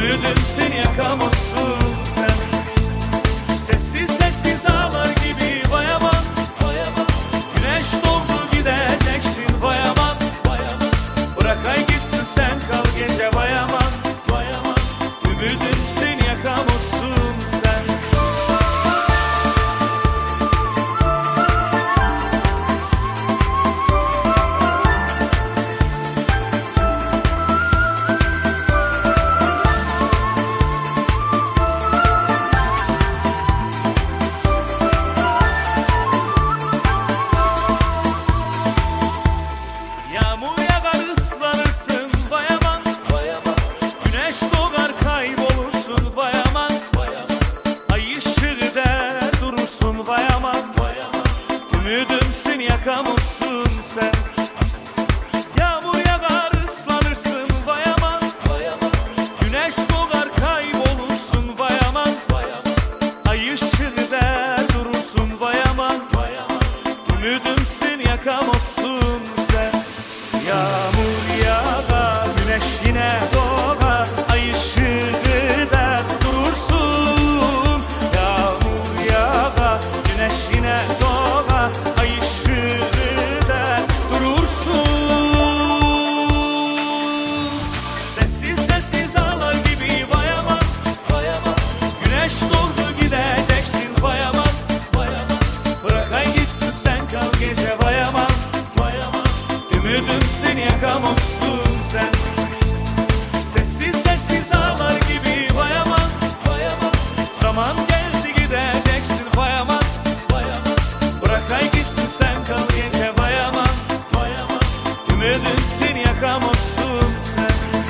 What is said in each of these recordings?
Ümidimsin, yakamazsın sen. Sessiz sessiz ağlar gibi vay aman, vay aman. Güneş doğdu gideceksin vay aman, vay aman. Bırak ay gitsin sen kal gece vay aman, vay aman. Ümidimsin, yakamazsın sen. Yağmur yağar ıslanırsın vay aman, vay aman. Güneş doğar kaybolursun vay aman, vay aman. Ay ışığında durursun vay aman, vay aman. Ümidimsin, yakamazsın sen. Yağmur yağar ıslanırsın vay aman, vay aman. Güneş doğar kaybolursun vay aman, vay aman. Ay ışığında durursun vay aman, vay aman. Ümidimsin, yakamazsın sen. Yağmur yağar, güneş yine doğar, ay ışığında durursun. Yağmur yağar, güneş yine doğar, ay ışığında durursun. Sessiz sessiz ağlar gibi vay aman, vay aman. Güneş doğdu gideceksin vay aman, vay aman. Bırak ay gitsin sen kal gece vay aman, vay aman. Ümidimsin, yakamazsın sen. Sessiz sessiz ağlar gibi vay aman, vay aman. Zaman geldi gideceksin vay aman, vay aman. Bırak ay gitsin sen kal gece vay aman, vay aman. Ümidimsin, yakamazsın sen.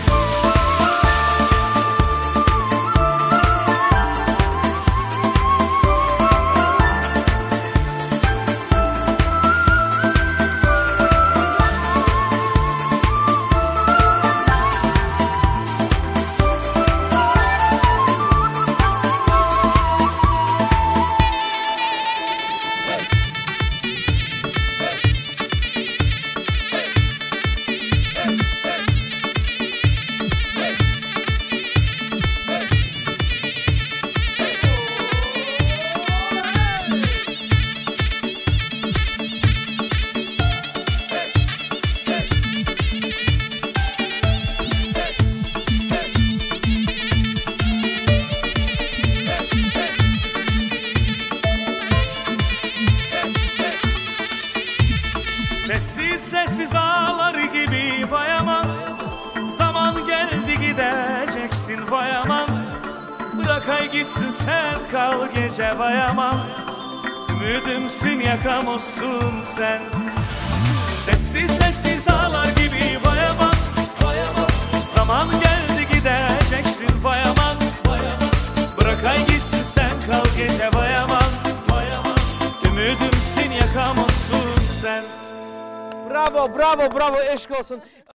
Sessiz sessiz ağlar gibi vay aman. Zaman geldi gideceksin vay aman. Bırak ay gitsin sen kal gece vay aman. Ümidimsin, yakamazsın sen. Sessiz sessiz ağlar gibi vay aman, vay aman. Zaman geldi gideceksin vay aman, vay aman. Bırak ay gitsin sen kal gece vay aman, vay aman. Ümidimsin, yakamazsın sen. Bravo, bravo, bravo, eşk olsun.